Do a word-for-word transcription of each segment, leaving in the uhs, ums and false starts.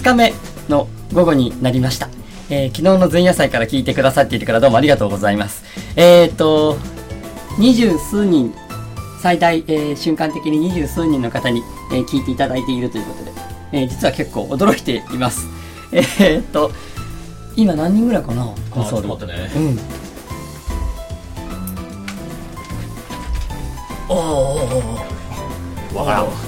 日目の午後になりました。えー、昨日の前夜祭から聞いてくださっているからどうもありがとうございます。えーと、二十数人、最大、えー、瞬間的に二十数人の方に、えー、聞いていただいているということで、えー、実は結構驚いています。えーと、今何人ぐらいかな、コンソール。 あ、ちょっと待ってね。 うん。おーおーおー。 わからん。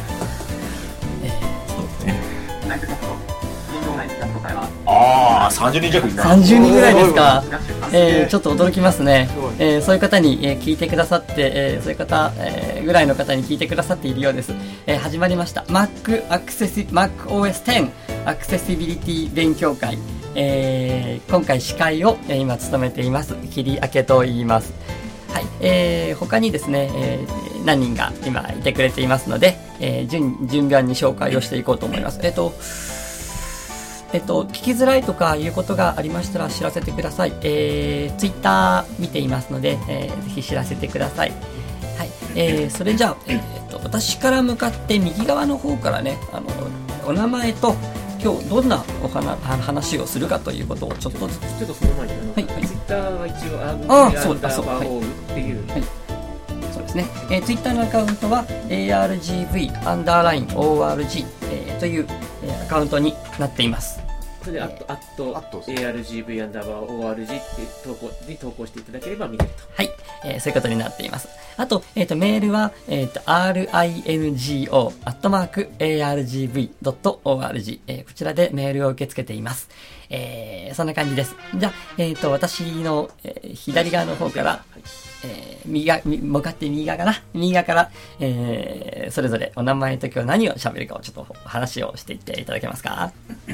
ああ、さんじゅうにん弱いた。 さんじゅうにんぐらいですか。えー、ちょっと驚きますね。えー、そういう方に、えー、聞いてくださって、えー、そういう方、えー、ぐらいの方に聞いてくださっているようです。えー、始まりました Mac アクセシ MacOS テンアクセシビリティ勉強会。えー、今回司会を、えー、今務めています桐明と言います。はい、えー、他にですね、えー、何人が今いてくれていますので、えー、順順番に紹介をしていこうと思います。えっとえっと、聞きづらいとかいうことがありましたら知らせてください。えー、ツイッター見ていますので、えー、ぜひ知らせてください。はい、えー、それじゃあ、えー、っと、私から向かって右側の方からね、あの、お名前と、今日どんなお話話をするかということをちょっとずつ。 ちょっとその前に、あの、 はいはい、 ツイッターは一応、アあールジーブイアンダーバーオールっていう。 はい、そうですね。えー、ツイッターのアカウントは エーアールジーブイ アンダーライン オーアールジー、えー、という、えー、アカウントになっています。 それで、アット、アット、エーアールジーブイ アンダーバー オーアールジー って投稿に投稿していただければ見れると。 はい、えー、そういうことになっています。あと、えっ、ー、と、メールは、えっ、ー、と、アールアイエヌジーオー アットマーク エーアールジーブイ ドット オーアールジー、えー、こちらでメールを受け付けています。えー、そんな感じです。じゃあ、えっ、ー、と、私の、えー、左側の方から、はい、えー、右側、向かって右側かな右側から、えー、それぞれお名前と今日何を喋るかをちょっと話をしていっていただけますか？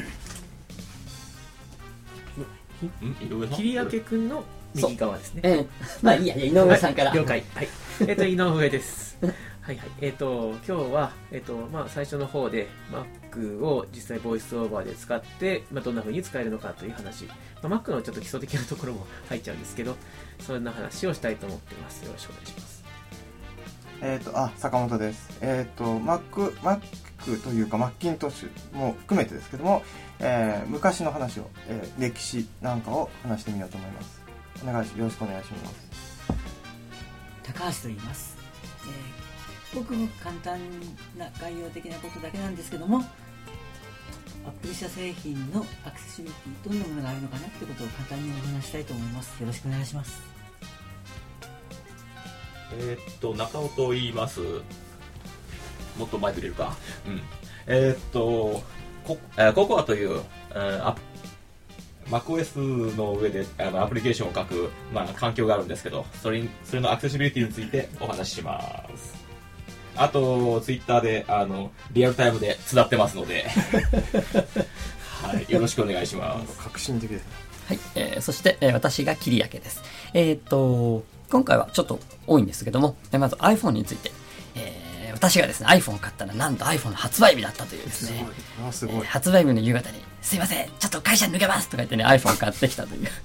桐明くんの右側ですね。 えー、まあいいや、井上さんから。 はい、了解。はい。えっ、ー、と、井上です。はいはい。えっ、ー、と、今日は、えっ、ー、と、まあ、最初の方で Mac を実際ボイスオーバーで使って、まあ、どんな風に使えるのかという話。まあ、Mac のちょっと基礎的なところも入っちゃうんですけど、そんな話をしたいと思っています。よろしくお願いします。 えっ、ー、と、あ、坂本です。えっ、ー、と、Mac、Mac というか、マッキントッシュも含めてですけども、えー、昔の話を、えー、歴史なんかを話してみようと思います。お願いし、よろしくお願いします。 高橋と言います。えー、ごくごく簡単な概要的なことだけなんですけども、アップル社製品のアクセシビリティ、どんなものがあるのかなってことを簡単にお話したいと思います。よろしくお願いします。 えー、っと中尾と言います。もっと前触れるか。うん。えー、っとコココアという、えー、ア MacOS の上であのアプリケーションを書く、まあ、環境があるんですけど、それにそれのアクセシビリティについてお話しします。あとツイッターであのリアルタイムでつなってますので、はい、よろしくお願いします。 革新的ですね。 はい、えー、そして、えー、私が桐明です。えー、っと今回はちょっと多いんですけども、まず iPhone について、えー、私がですね iPhone を買ったらなんと iPhone の発売日だったというですね、 すごい、あ、すごい、えー、 発売日の夕方にすいませんちょっと会社抜けますとか言ってね iPhone を買ってきたという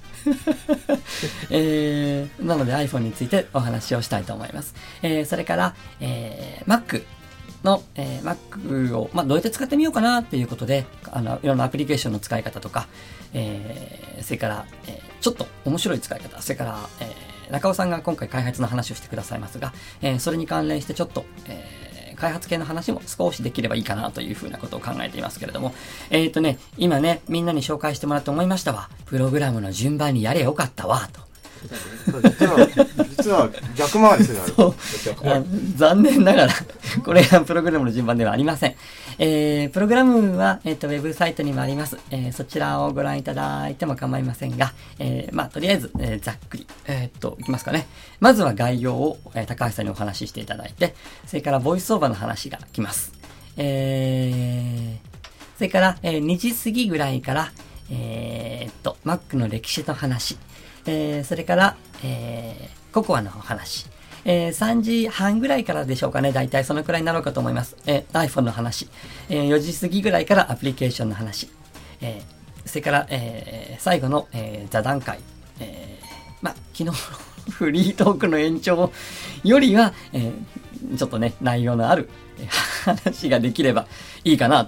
えー、なので iPhone についてお話をしたいと思います。えー、それから、えー、Mac の、えー、Mac を、まあ、どうやって使ってみようかなっていうことで、あのいろんなアプリケーションの使い方とか、えー、それから、えー、ちょっと面白い使い方、それから、えー、中尾さんが今回開発の話をしてくださいますが、えー、それに関連してちょっと、えー、開発系の話も少しできればいいかなというふうなことを考えていますけれども、えっとね、今ね、みんなに紹介してもらって思いましたわ。プログラムの順番にやれよかったわ、と。 実は、実は逆回りするあれ。 そうあ残念ながらこれがプログラムの順番ではありません。えー、プログラムは、えー、とウェブサイトにもあります。えー、そちらをご覧いただいても構いませんが、えー、まあとりあえず、えー、ざっくり、えー、っといきますかね。まずは概要を、えー、高橋さんにお話ししていただいて、それからボイスオーバーの話が来ます。えー、それから、えー、にじ過ぎぐらいから、えー、っと Mac の歴史の話、えー、それから、えー、ココアのお話、えー、さんじはんぐらいからでしょうかね。だいたいそのくらいになろうかと思います。えー、iPhone の話、えー、よじ過ぎぐらいからアプリケーションの話、えー、それから、えー、最後の、えー、座談会、えー、まあ、昨日のフリートークの延長よりは、えー、ちょっとね、内容のある話ができればいいかなと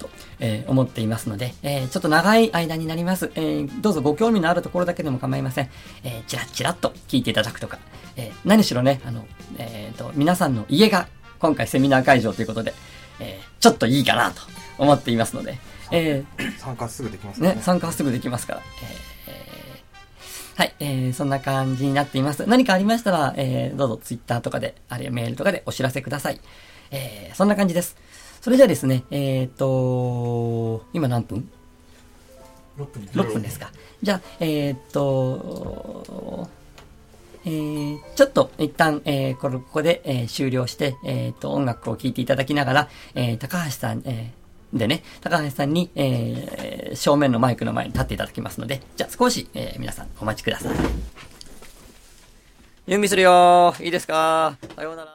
えー思っていますので、えーちょっと長い間になります。えーどうぞご興味のあるところだけでも構いません。えー、チラッチラッと聞いていただくとか、えー何しろね、あの、えーと、皆さんの家が今回セミナー会場ということで、えーちょっといいかなと思っていますので、えー参加すぐできますね、参加はすぐできますから。えーはい、えー、そんな感じになっています。何かありましたら、えー、どうぞツイッターとかで、あるいはメールとかでお知らせください。えー、そんな感じです。それじゃあですね、えーと、今何分 ? ろっぷんですろっぷんですか。じゃあ、えーと、えー、ちょっと一旦、えー、これここで、えー終了して、えーと、音楽を聴いていただきながら、えー、高橋さん、えーでね、高橋さんに、えー正面のマイクの前に立っていただきますので、じゃあ少し、えー皆さんお待ちください。準備するよー。いいですか？さようなら。